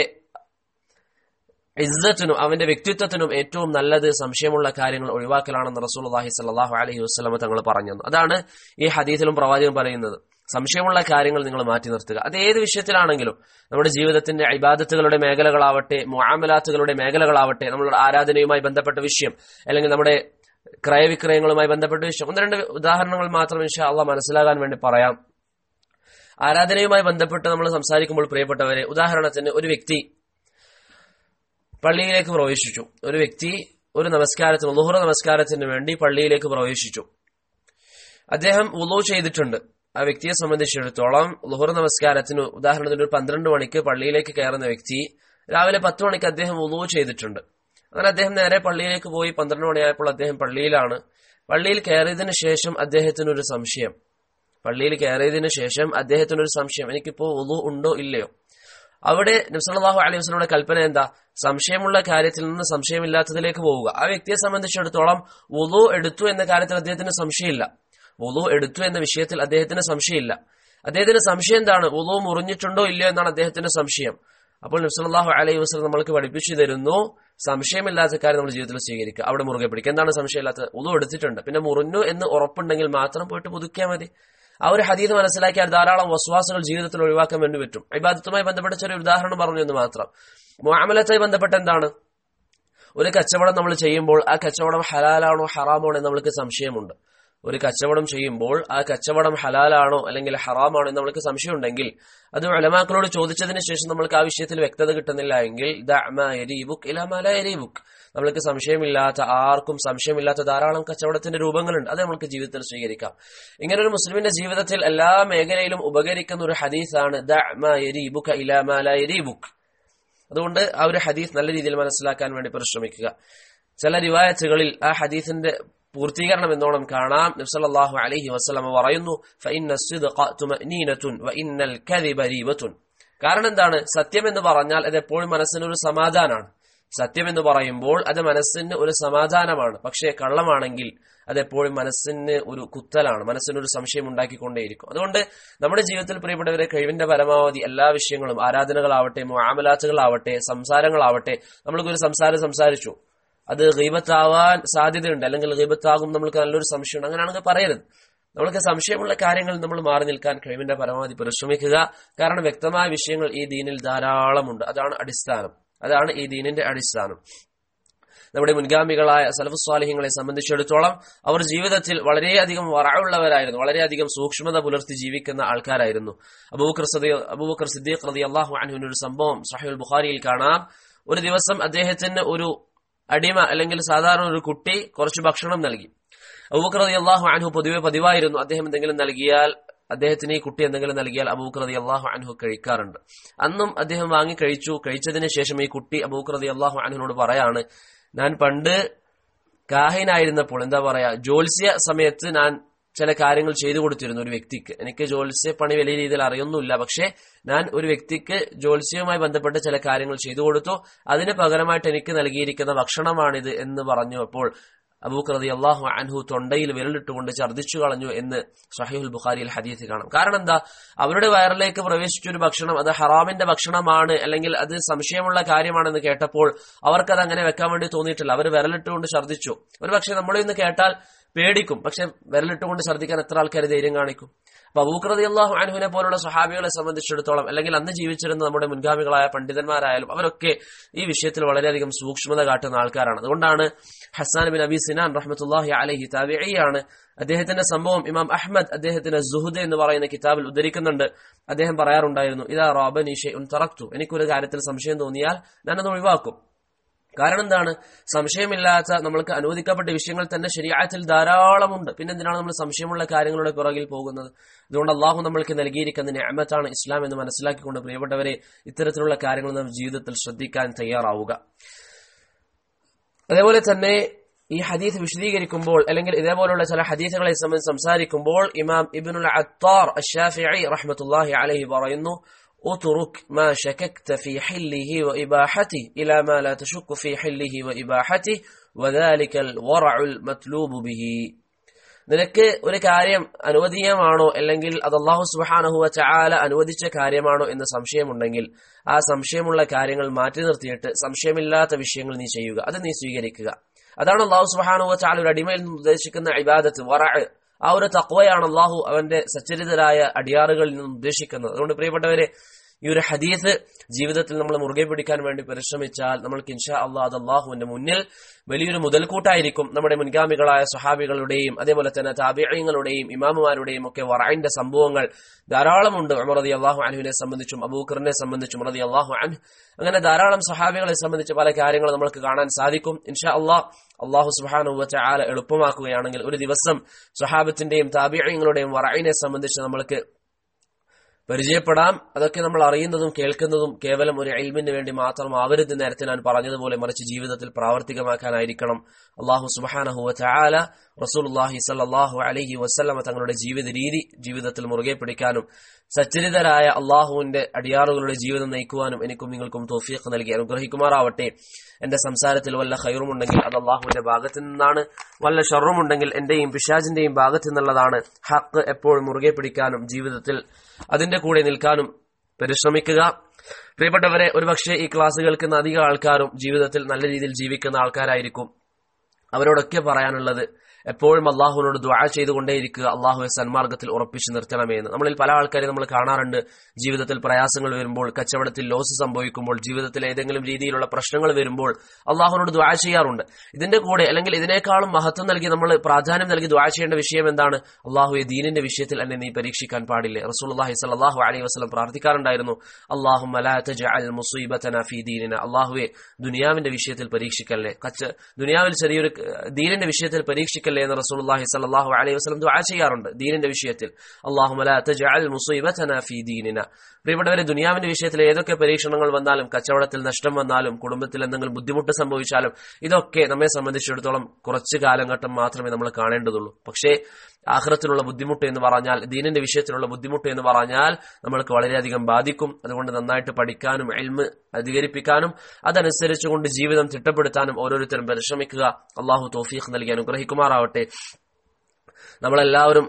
ഇസ്സത്തിനും അവന്റെ വ്യക്തിത്വത്തിനും ഏറ്റവും നല്ലത് സംശയമുള്ള കാര്യങ്ങൾ ഒഴിവാക്കലാണെന്ന് റസൂലുള്ളാഹി സ്വല്ലല്ലാഹു അലൈഹി വസല്ലം തങ്ങൾ പറഞ്ഞു. അതാണ് ഈ ഹദീസിലും പ്രവാചകൻ പറയുന്നത്. സംശയമുള്ള കാര്യങ്ങൾ നിങ്ങൾ മാറ്റി നിർത്തുക. അത് ഏത് വിഷയത്തിലാണെങ്കിലും, നമ്മുടെ ജീവിതത്തിന്റെ ഇബാദത്തുകളുടെ മേഖലകളാവട്ടെ, മുആമലാത്തുകളുടെ മേഖലകളാവട്ടെ, നമ്മളുടെ ആരാധനയുമായി ബന്ധപ്പെട്ട വിഷയം അല്ലെങ്കിൽ നമ്മുടെ ക്രയവിക്രയങ്ങളുമായി ബന്ധപ്പെട്ട വിഷയം. ഒന്ന് രണ്ട് ഉദാഹരണങ്ങൾ മാത്രം ഇൻഷാ അള്ളാഹ് മനസ്സിലാകാൻ വേണ്ടി പറയാം. ആരാധനയുമായി ബന്ധപ്പെട്ട് നമ്മൾ സംസാരിക്കുമ്പോൾ പ്രിയപ്പെട്ടവരെ, ഉദാഹരണത്തിന് ഒരു വ്യക്തി പള്ളിയിലേക്ക് പ്രവേശിച്ചു. ഒരു വ്യക്തി ഒരു നമസ്കാരത്തിന് ളുഹ്ർ നമസ്കാരത്തിന് വേണ്ടി പള്ളിയിലേക്ക് പ്രവേശിച്ചു. അദ്ദേഹം വുളൂ ചെയ്തിട്ടുണ്ട്. ആ വ്യക്തിയെ സംബന്ധിച്ചിടത്തോളം ളുഹ്ർ നമസ്കാരത്തിന് ഉദാഹരണത്തിന് ഒരു പന്ത്രണ്ട് മണിക്ക് പള്ളിയിലേക്ക് കയറുന്ന വ്യക്തി രാവിലെ പത്ത് മണിക്ക് അദ്ദേഹം വുളൂ ചെയ്തിട്ടുണ്ട്. അങ്ങനെ അദ്ദേഹം നേരെ പള്ളിയിലേക്ക് പോയി. പന്ത്രണ്ട് മണിയായപ്പോൾ അദ്ദേഹം പള്ളിയിലാണ്. പള്ളിയിൽ കയറിയതിനു ശേഷം അദ്ദേഹത്തിനൊരു സംശയം പള്ളിയിൽ കയറിയതിനു ശേഷം അദ്ദേഹത്തിനൊരു സംശയം എനിക്കിപ്പോ വുളൂ ഉണ്ടോ ഇല്ലയോ. അവിടെ നബി സല്ലല്ലാഹു അലൈഹി വസല്ലമയുടെ കൽപ്പന എന്താ? സംശയമുള്ള കാര്യത്തിൽ നിന്ന് സംശയമില്ലാത്തതിലേക്ക് പോവുക. ആ വ്യക്തിയെ സംബന്ധിച്ചിടത്തോളം വുളൂ എടുത്തു എന്ന കാര്യത്തിൽ അദ്ദേഹത്തിന് സംശയമില്ല. വുളൂ എടുത്തു എന്ന വിഷയത്തിൽ അദ്ദേഹത്തിന് സംശയമില്ല. അദ്ദേഹത്തിന് സംശയം എന്താണ്? വുളൂ മുറിഞ്ഞിട്ടുണ്ടോ ഇല്ലയോ എന്നാണ് അദ്ദേഹത്തിന്റെ സംശയം. അപ്പോൾ നബി സല്ലല്ലാഹു അലൈഹി വസല്ലം നമ്മൾക്ക് പഠിപ്പിച്ചു തരുന്നു, സംശയമില്ലാത്ത കാര്യം നമ്മൾ ജീവിതത്തിൽ സ്വീകരിക്കുക, അവിടെ മുറുകെ പിടിക്കുക. എന്താണ് സംശയമില്ലാത്തത്? വുളൂ എടുത്തിട്ടുണ്ട്, പിന്നെ മുറിഞ്ഞു എന്ന് ഉറപ്പുണ്ടെങ്കിൽ മാത്രം പോയിട്ട് പുതുക്കിയാൽ മതി. ആ ഒരു ഹദീസ് മനസ്സിലാക്കിയാൽ ധാരാളം വസ്വാസുകൾ ജീവിതത്തിൽ ഒഴിവാക്കാൻ വേണ്ടി പറ്റും. ഇബാദത്തുമായി ബന്ധപ്പെട്ട ചെറിയ ഉദാഹരണം പറഞ്ഞു എന്ന് മാത്രം. മുആമലത്തുമായി ബന്ധപ്പെട്ട് എന്താണ്? ഒരു കച്ചവടം നമ്മൾ ചെയ്യുമ്പോൾ ആ കച്ചവടം ഹലാലാണോ ഹറാമാണോ എന്ന് നമ്മൾക്ക് സംശയമുണ്ട്. ഒരു കച്ചവടം ചെയ്യുമ്പോൾ ആ കച്ചവടം ഹലാലാണോ അല്ലെങ്കിൽ ഹറാമാണോ എന്ന് നമ്മൾക്ക് സംശയമുണ്ടെങ്കിൽ അത് ഉലമാക്കളോട് ചോദിച്ചതിന് ശേഷം നമ്മൾക്ക് ആ വിഷയത്തിൽ വ്യക്തത കിട്ടുന്നില്ല എങ്കിൽ ദഅ മാ യരീബുക് ഇലാ മാ ലാ യരീബുക്. നമ്മൾക്ക് സംശയമില്ലാത്ത, ആർക്കും സംശയമില്ലാത്ത ധാരാളം കച്ചവടത്തിന്റെ രൂപങ്ങളുണ്ട്. അത് നമ്മൾക്ക് ജീവിതത്തിൽ സ്വീകരിക്കാം. ഇങ്ങനെ ഒരു മുസ്ലിമിന്റെ ജീവിതത്തിൽ എല്ലാ മേഖലയിലും ഉപകരിക്കുന്ന ഒരു ഹദീസാണ് ദഅ മാ യരീബുക ഇലാ മാ ലാ യരീബുക്. അതുകൊണ്ട് ആ ഒരു ഹദീസ് നല്ല രീതിയിൽ മനസ്സിലാക്കാൻ വേണ്ടി പരിശ്രമിക്കുക. ചില റിവായത്തുകളിൽ ആ ഹദീസിന്റെ പൂർത്തീകരണം എന്നോണം കാണാം. നബി സല്ലല്ലാഹു അലൈഹി വസല്ലം പറയുന്നു, ഫഇന്ന സിദ്ഖ തുമഅനീനതുൻ വഇന്നൽ കദിബരീബതുൻ. കാരണം എന്താണ്? സത്യം എന്ന് പറഞ്ഞാൽ അത് എപ്പോഴും മനസ്സിന് ഒരു സമാധാനമാണ്. സത്യം എന്ന് പറയുമ്പോൾ അത് മനസ്സിന് ഒരു സമാധാനമാണ്. പക്ഷേ കള്ളമാണെങ്കിൽ അതെപ്പോഴും മനസ്സിന് ഒരു കുത്തലാണ്, മനസ്സിനൊരു സംശയം ഉണ്ടാക്കിക്കൊണ്ടേയിരിക്കും. അതുകൊണ്ട് നമ്മുടെ ജീവിതത്തിൽ പ്രിയപ്പെട്ടവരെ കഴിവിന്റെ പരമാവധി എല്ലാ വിഷയങ്ങളും, ആരാധനകളാവട്ടെ, മുആമലാത്തുകളാവട്ടെ, സംസാരങ്ങളാവട്ടെ, നമ്മൾക്കൊരു സംസാരം സംസാരിച്ചു, അത് ഗീബത്താവാൻ സാധ്യതയുണ്ട് അല്ലെങ്കിൽ ഗീബത്താകും നമ്മൾക്ക് നല്ലൊരു സംശയമുണ്ട്, അങ്ങനെയാണെങ്കിൽ പറയരുത്. നമ്മൾക്ക് സംശയമുള്ള കാര്യങ്ങൾ നമ്മൾ മാറി നിൽക്കാൻ കഴിവിന്റെ പരമാവധി പരിശ്രമിക്കുക. കാരണം വ്യക്തമായ വിഷയങ്ങൾ ഈ ദീനിൽ ധാരാളമുണ്ട്. അതാണ് അടിസ്ഥാനം, അതാണ് ഈ ദീനിന്റെ അടിസ്ഥാനം. നമ്മുടെ മുൻഗാമികളായ സലഫു സ്വാലിഹീങ്ങളെ സംബന്ധിച്ചിടത്തോളം അവർ ജീവിതത്തിൽ വളരെയധികം വറഉള്ളവരായിരുന്നു, വളരെയധികം സൂക്ഷ്മത പുലർത്തി ജീവിക്കുന്ന ആൾക്കാരായിരുന്നു. അബൂബക്കർ സിദ്ദീഖ് അബൂബക്കർ സിദ്ദീഖ് റളിയല്ലാഹു അൻഹുവിന്റെ ഒരു സംഭവം സ്വഹീഹുൽ ബുഖാരിയിൽ കാണാം. ഒരു ദിവസം അദ്ദേഹത്തിന് ഒരു അടിമ അല്ലെങ്കിൽ സാധാരണ ഒരു കുട്ടി കുറച്ച് ഭക്ഷണം നൽകി. അബൂബക്കർ റളിയല്ലാഹു അൻഹു പൊതുവെ പതിവായിരുന്നു അദ്ദേഹം എന്തെങ്കിലും നൽകിയാൽ അദ്ദേഹത്തിന് ഈ കുട്ടി എന്തെങ്കിലും നൽകിയാൽ അബൂബക്കർ റളിയല്ലാഹു അൻഹു കഴിക്കാറുണ്ട്. അന്നും അദ്ദേഹം വാങ്ങി കഴിച്ചു. കഴിച്ചതിന് ശേഷം ഈ കുട്ടി അബൂബക്കർ റളിയല്ലാഹു അൻഹുവിനോട് പറയാണ്, ഞാൻ പണ്ട് കാഹിനായിരുന്നപ്പോൾ, എന്താ പറയാ, ജ്യോത്സ്യ സമയത്ത് ഞാൻ ചില കാര്യങ്ങൾ ചെയ്തു കൊടുത്തിരുന്നു ഒരു വ്യക്തിക്ക്. എനിക്ക് ജ്യോത്സ്യ പണി വലിയ രീതിയിൽ അറിയൊന്നുമില്ല, പക്ഷെ ഞാൻ ഒരു വ്യക്തിക്ക് ജ്യോത്സ്യവുമായി ബന്ധപ്പെട്ട് ചില കാര്യങ്ങൾ ചെയ്തു കൊടുത്തു. അതിന് പകരമായിട്ട് എനിക്ക് നൽകിയിരിക്കുന്ന ഭക്ഷണമാണിത് എന്ന് പറഞ്ഞു. അപ്പോൾ അബൂബക്കർ റളിയല്ലാഹു അൻഹു തൊണ്ടയിൽ വിരലിട്ടുകൊണ്ട് ഛർദ്ദിച്ചു കളഞ്ഞു എന്ന് സ്വഹീഹുൽ ബുഖാരിയിൽ ഹദീസ് കാണാം. കാരണം എന്താ, അവരുടെ വയറിലേക്ക് പ്രവേശിച്ചൊരു ഭക്ഷണം അത് ഹറാമിന്റെ ഭക്ഷണമാണ്, അല്ലെങ്കിൽ അത് സംശയമുള്ള കാര്യമാണെന്ന് കേട്ടപ്പോൾ അവർക്കത് അങ്ങനെ വെക്കാൻ വേണ്ടി തോന്നിയിട്ടില്ല. അവർ വിരലിട്ടുകൊണ്ട് ഛർദ്ദിച്ചു. ഒരു പക്ഷെ നമ്മൾ ഇന്ന് കേട്ടാൽ പേടിക്കും, പക്ഷെ വിരലിട്ടുകൊണ്ട് ഛർദ്ദിക്കാൻ എത്ര ആൾക്കാർ ധൈര്യം കാണിക്കും? അപ്പൊ അബൂബക്കർ റളിയല്ലാഹു അൻഹുവിനെ പോലുള്ള സ്വഹാബികളെ സംബന്ധിച്ചിടത്തോളം, അല്ലെങ്കിൽ അന്ന് ജീവിച്ചിരുന്ന നമ്മുടെ മുൻഗാമികളായ പണ്ഡിതന്മാരായാലും, അവരൊക്കെ ഈ വിഷയത്തിൽ വളരെയധികം സൂക്ഷ്മത കാട്ടുന്ന ആൾക്കാരാണ്. അതുകൊണ്ടാണ് ഹസ്സാൻ ബിൻ അബി സിനാൻ റഹ്മത്തുള്ളാഹി അലൈഹി താബിഈയാണ്. അദ്ദേഹത്തിന്റെ സംഭവം ഇമാം അഹ്മദ് അദ്ദേഹത്തിന്റെ സുഹുദ് എന്ന് പറയുന്ന കിതാബിൽ ഉദ്ധരിക്കുന്നുണ്ട്. അദ്ദേഹം പറയാറുണ്ടായിരുന്നു, ഇദാ റാബനി ശൈഉൻ തറക്തു, എനിക്കൊരു കാര്യത്തിൽ സംശയം തോന്നിയാൽ ഞാനത് ഒഴിവാക്കും. കാരണം എന്താണ്, സംശയമില്ലാത്ത നമ്മൾക്ക് അനുവദിക്കപ്പെട്ട വിഷയങ്ങൾ തന്നെ ശരീഅത്തിൽ ധാരാളമുണ്ട്. പിന്നെ എന്തിനാണ് നമ്മൾ സംശയമുള്ള കാര്യങ്ങളുടെ പുറകിൽ പോകുന്നത്? അതുകൊണ്ട് അള്ളാഹു നമ്മൾക്ക് നൽകിയിരിക്കുന്ന നിഅമത്താണ് ഇസ്ലാം എന്ന് മനസ്സിലാക്കിക്കൊണ്ട് പ്രിയപ്പെട്ടവരെ, ഇത്തരത്തിലുള്ള കാര്യങ്ങൾ നാം ജീവിതത്തിൽ ശ്രദ്ധിക്കാൻ തയ്യാറാവുക. അതേപോലെ തന്നെ ഈ ഹദീസ് വിശദീകരിക്കുമ്പോൾ, അല്ലെങ്കിൽ ഇതേപോലുള്ള ചില ഹദീസുകളെ സംബന്ധിച്ച് സംസാരിക്കുമ്പോൾ, ഇമാം ഇബ്നുൽ അത്താർ അശ്ശാഫിഈ റഹ്മത്തുള്ളാഹി അലൈഹി പറയുന്നു, اترك ما شككت في حله وإباحته إلى ما لا تشك في حله وإباحته وذلك الورع المطلوب به. നിനക്ക് ഒരു കാര്യം അനുവദീയമാണോ, അല്ലെങ്കിൽ അത് അല്ലാഹു സുബ്ഹാനഹു വ തആല അനുവദിച്ച കാര്യമാണോ എന്ന് സംശയമുണ്ടെങ്കിൽ ആ സംശയമുള്ള കാര്യങ്ങൾ മാറ്റി നിർത്തിയിട്ട് സംശയമില്ലാത്ത വിഷയങ്ങൾ നീ ചെയ്യുക, അത് നീ സ്വീകരിക്കുക. അതാണ് അല്ലാഹു സുബ്ഹാനഹു വ തആല ഒരു അടിമയിൽ നിന്ന് ഉദ്ദേശിക്കുന്ന ഇബാദത്ത്, വറഅ്. ആ ഒരു തഖ്വയാണ് അല്ലാഹു അവന്റെ സച്ചരിതരായ അടിയാറുകളിൽ നിന്ന് ഉദ്ദേശിക്കുന്നത്. അതുകൊണ്ട് പ്രിയപ്പെട്ടവരെ, ഈ ഒരു ഹദീസ് ജീവിതത്തിൽ നമ്മൾ മുറുകെ പിടിക്കാൻ വേണ്ടി പരിശ്രമിച്ചാൽ നമ്മൾക്ക് ഇൻഷാ അല്ലാഹ് അത് അല്ലാഹുവിന്റെ മുന്നിൽ വലിയൊരു മുതൽക്കൂട്ടായിരിക്കും. നമ്മുടെ മുൻഗാമികളായ സ്വഹാബികളുടെയും അതേപോലെ തന്നെ താബിഈങ്ങളുടെയും ഇമാമുമാരുടെയും ഒക്കെ വറഇന്റെ സംഭവങ്ങൾ ധാരാളമുണ്ട്. ഉമർ റളിയല്ലാഹു അൻഹുവിനെ സംബന്ധിച്ചും അബൂബക്കറിനെ സംബന്ധിച്ചും റളിയല്ലാഹു അൻഹു, അങ്ങനെ ധാരാളം സ്വഹാബികളെ സംബന്ധിച്ച് പല കാര്യങ്ങൾ നമുക്ക് കാണാൻ സാധിക്കും. ഇൻഷാ അല്ലാഹ് അല്ലാഹു സുബ്ഹാനഹു വ തആല എളുപ്പമാക്കുകയാണെങ്കിൽ ഒരു ദിവസം സ്വഹാബത്തിന്റെയും താബിഈങ്ങളുടെയും വറഇനെ സംബന്ധിച്ച് നമ്മൾക്ക് പരിചയപ്പെടാം. അതൊക്കെ നമ്മൾ അറിയുന്നതും കേൾക്കുന്നതും കേവലം ഒരു ഇൽമിന് വേണ്ടി മാത്രമാവരുത്. നേരത്തെ ഞാൻ പറഞ്ഞതുപോലെ മറിച്ച് ജീവിതത്തിൽ പ്രാവർത്തികമാക്കാനായിരിക്കണം. അല്ലാഹു സുബ്ഹാനഹു വ തആല റസൂലുള്ളാഹി സ്വല്ലല്ലാഹു അലൈഹി വസല്ലമ തങ്ങളുടെ ജീവിത രീതി ജീവിതത്തിൽ മുറുകെ പിടിക്കാനും സച്ചരിതരായ അള്ളാഹുവിന്റെ അടിയാറുകളുടെ ജീവിതം നയിക്കുവാനും എനിക്കും നിങ്ങൾക്കും തൗഫീഖ് നൽകി അനുഗ്രഹിക്കുമാറാവട്ടെ. എന്റെ സംസാരത്തിൽ വല്ല ഖൈറുമുണ്ടെങ്കിൽ അത് അള്ളാഹുവിന്റെ ഭാഗത്തു നിന്നാണ്, വല്ല ഷർറുമുണ്ടെങ്കിൽ എന്റെയും പിശാചിന്റെയും ഭാഗത്തു നിന്നുള്ളതാണ്. ഹഖ് എപ്പോഴും മുറുകെ പിടിക്കാനും ജീവിതത്തിൽ അതിന്റെ കൂടെ നിൽക്കാനും പരിശ്രമിക്കുക. പ്രിയപ്പെട്ടവരെ, ഒരുപക്ഷെ ഈ ക്ലാസ് കേൾക്കുന്ന അധികം ആൾക്കാരും ജീവിതത്തിൽ നല്ല രീതിയിൽ ജീവിക്കുന്ന ആൾക്കാരായിരിക്കും. അവരോടൊക്കെ പറയാനുള്ളത്, എപ്പോഴും അള്ളാഹുവിനോട് ദുആ ചെയ്തുകൊണ്ടേയിരിക്കുക, അള്ളാഹുവെ സന്മാർഗത്തിൽ ഉറപ്പിച്ചു നിർത്തണമേ എന്ന്. നമ്മളിൽ പല ആൾക്കാരെ നമ്മൾ കാണാറുണ്ട്, ജീവിതത്തിൽ പ്രയാസങ്ങൾ വരുമ്പോൾ, കച്ചവടത്തിൽ ലോസ് സംഭവിക്കുമ്പോൾ, ജീവിതത്തിൽ ഏതെങ്കിലും രീതിയിലുള്ള പ്രശ്നങ്ങൾ വരുമ്പോൾ അള്ളാഹുവിനോട് ദുആ ചെയ്യാറുണ്ട്. ഇതിന്റെ കൂടെ അല്ലെങ്കിൽ ഇതിനേക്കാളും മഹത്വം നൽകി നമ്മൾ പ്രാധാന്യം നൽകി ദുആ ചെയ്യേണ്ട വിഷയം എന്താണ്? അള്ളാഹുവെ ദീനിന്റെ വിഷയത്തിൽ എന്നെ നീ പരീക്ഷിക്കാൻ പാടില്ലേ. റസൂലുള്ളാഹി സ്വല്ലല്ലാഹു അലൈഹി വസല്ലം പ്രാർത്ഥിക്കാറുണ്ടായിരുന്നു, അല്ലാഹുമ്മ ലാ തജ്അൽ മുസീബതനാ ഫീ ദീനിനാ, അള്ളാഹുവെ ദുനിയാവിന്റെ വിഷയത്തിൽ പരീക്ഷിക്കല്ലേ, കച്ച ദുനിയാവിൽ ചെറിയൊരു ദീനിന്റെ വിഷയത്തിൽ പരീക്ഷിക്കൽ എന്ന് റസൂലുള്ളാഹി സ്വല്ലല്ലാഹു അലൈഹി വസല്ലം ദുആ ചെയ്യാറുണ്ട് ദീനിന്റെ വിഷയത്തിൽ. അല്ലാഹുമ്മ ലാ തജ്അൽ മുസീബതനാ ഫീ ദീനിനാ. പ്രിയപ്പെട്ടവരെ, ദുനിയാവിന്റെ വിഷയത്തിൽ ഏതൊക്കെ പരീക്ഷണങ്ങൾ വന്നാലും, കച്ചവടത്തിൽ നഷ്ടം വന്നാലും, കുടുംബത്തിൽ എന്തെങ്കിലും ബുദ്ധിമുട്ട് സംഭവിച്ചാലും, ഇതൊക്കെ നമ്മെ സംബന്ധിച്ചിടത്തോളം കുറച്ചു കാലഘട്ടം മാത്രമേ നമ്മൾ കാണേണ്ടതുള്ളൂ. പക്ഷേ ആഖിറത്തിലുള്ള ബുദ്ധിമുട്ട് എന്ന് പറഞ്ഞാൽ, ദീനിന്റെ വിഷയത്തിലുള്ള ബുദ്ധിമുട്ട് എന്ന് പറഞ്ഞാൽ നമ്മൾക്ക് വളരെയധികം ബാധിക്കും. അതുകൊണ്ട് നന്നായിട്ട് പഠിക്കാനും ഇൽമ് അധികരിപ്പിക്കാനും അതനുസരിച്ചുകൊണ്ട് ജീവിതം തിട്ടപ്പെടുത്താനും ഓരോരുത്തരും പരിശ്രമിക്കുക. അള്ളാഹു തൗഫീഖ് നൽകി അനുഗ്രഹിക്കുമാറാവട്ടെ. നമ്മളെല്ലാവരും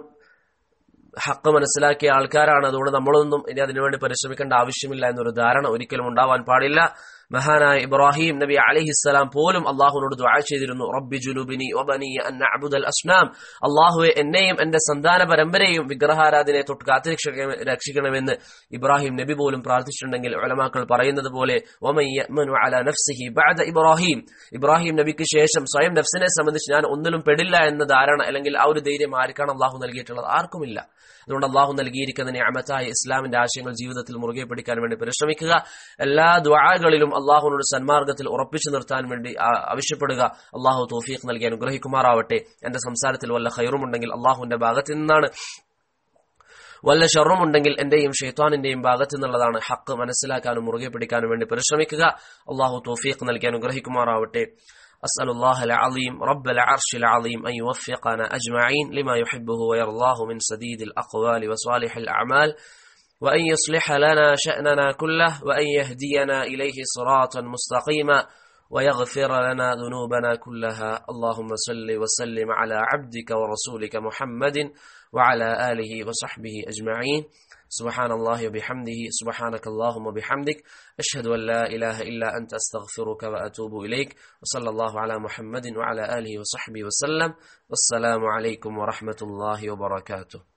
ഹഖ് മനസ്സിലാക്കിയ ആൾക്കാരാണ്. അതുകൊണ്ട് നമ്മളൊന്നും ഇനി അതിനുവേണ്ടി പരിശ്രമിക്കേണ്ട ആവശ്യമില്ല എന്നൊരു ധാരണ ഒരിക്കലും ഉണ്ടാവാൻ പാടില്ല. മഹാനായ ഇബ്രാഹിം നബി അലൈഹിസ്സലാം പോലും അള്ളാഹുവിനോട് ദുആ ചെയ്തിരുന്നു, റബ്ബി ജുനുബിനി വബനിയ അൻ നഅ്ബുദൽ അസ്നാം, അള്ളാഹുവെ എന്നെയും എന്റെ സന്താന പരമ്പരയെയും വിഗ്രഹാരാധനയെ തൊട്ട് കാത്തു രക്ഷിക്കണമെന്ന് ഇബ്രാഹിം നബി പോലും പ്രാർത്ഥിച്ചിട്ടുണ്ടെങ്കിൽ ഉലമാക്കൾ പറയുന്നത് പോലെ വമൻ യഅ്മനു അലാ നഫ്സിഹി ബഅദ ഇബ്രാഹിം, ഇബ്രാഹിം നബിക്ക് ശേഷം സ്വയം നഫ്സിനെ സംബന്ധിച്ച് ഞാൻ ഒന്നിലും പെടില്ല എന്ന ധാരണ അല്ലെങ്കിൽ ആ ഒരു ധൈര്യം ആർക്കാണ് അള്ളാഹു നൽകിയിട്ടുള്ളത്? ആർക്കുമില്ല. അതുകൊണ്ട് അള്ളാഹു നൽകിയിരിക്കുന്ന നിഅമത്തായ ഇസ്ലാമിന്റെ ആശയങ്ങൾ ജീവിതത്തിൽ മുറുകെ പിടിക്കാൻ വേണ്ടി പരിശ്രമിക്കുക. എല്ലാ ദുആകളിലും അള്ളാഹുവിനോട് സന്മാർഗത്തിൽ ഉറപ്പിച്ചു നിർത്താൻ വേണ്ടി ആവശ്യപ്പെടുക. അള്ളാഹു തൗഫീഖ് നൽകി അനുഗ്രഹിക്കുമാറാവട്ടെ. എന്റെ സംസാരത്തിൽ വല്ല ഖൈറുമുണ്ടെങ്കിൽ അള്ളാഹുവിന്റെ ഭാഗത്തു നിന്നാണ്. വല്ല ഷർറും ഉണ്ടെങ്കിൽ എന്റെയും ഷെയ്ത്താനിന്റെയും ഭാഗത്തു നിന്നുള്ളതാണ്. ഹക്ക് മനസ്സിലാക്കാനും മുറുകെ പിടിക്കാനും വേണ്ടി പരിശ്രമിക്കുക. അള്ളാഹു തൗഫീഖ് നൽകി അനുഗ്രഹിക്കുമാറാവട്ടെ. أسأل الله العظيم رب العرش العظيم أن يوفقنا أجمعين لما يحبه ويرضاه من سديد الأقوال وصالح الأعمال، وأن يصلح لنا شأننا كله، وأن يهدينا إليه صراطا مستقيما، ويغفر لنا ذنوبنا كلها. اللهم صل وسلم على عبدك ورسولك محمد وعلى آله وصحبه أجمعين. سبحان الله وبحمده، سبحانك اللهم وبحمدك، أشهد أن لا إله إلا أنت، أستغفرك وأتوب إليك. وصلى الله على محمد وعلى آله وصحبه وسلم. والسلام عليكم ورحمة الله وبركاته.